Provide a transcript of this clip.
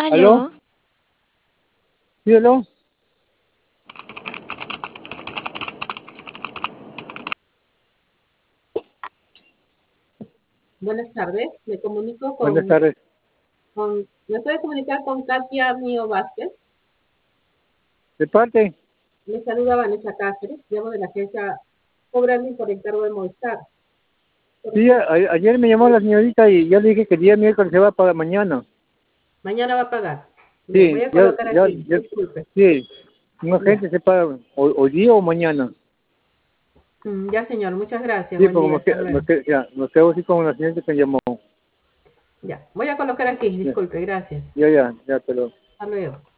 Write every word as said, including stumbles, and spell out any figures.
¿Aló? ¿Aló? ¿Sí, aló? Buenas tardes, me comunico Buenas con, tardes. con ¿me puede comunicar con Katia Mío Vázquez? ¿De parte? Me saluda Vanessa Cáceres, llamo de la agencia Cobrando por encargo de Movistar. Por Sí, a- ejemplo, ayer me llamó la señorita y yo le dije que el día miércoles se va para mañana. mañana va a pagar. Le voy Sí, a ya, colocar ya, aquí, ya, disculpe. sí. Un Ya, agente se paga o- hoy día o mañana. Mm, ya señor, muchas gracias, Sí, buen porque día, me, hasta que- me, luego. que- ya, me quedo así con la señorita que llamó. Ya, voy a colocar aquí, Ya, disculpe, gracias. ya, ya, ya, pero... Hasta luego.